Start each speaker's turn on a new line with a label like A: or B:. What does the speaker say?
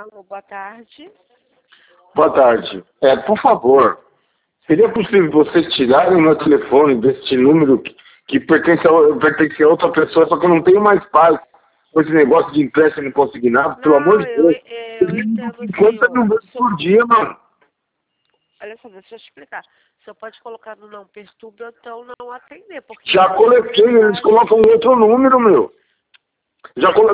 A: Alô, boa tarde.
B: Boa tarde. Por favor, seria possível você tirar o meu telefone deste número que pertence a outra pessoa, só que eu não tenho mais paz com esse negócio de empréstimo consignado, pelo amor de Deus.
A: Eu entendo,
B: 50 mil vezes por dia, mano.
A: Olha só, deixa eu explicar. O senhor pode colocar no não perturbe ou então não atender, porque...
B: Já coloquei, eles colocam outro número, meu. Já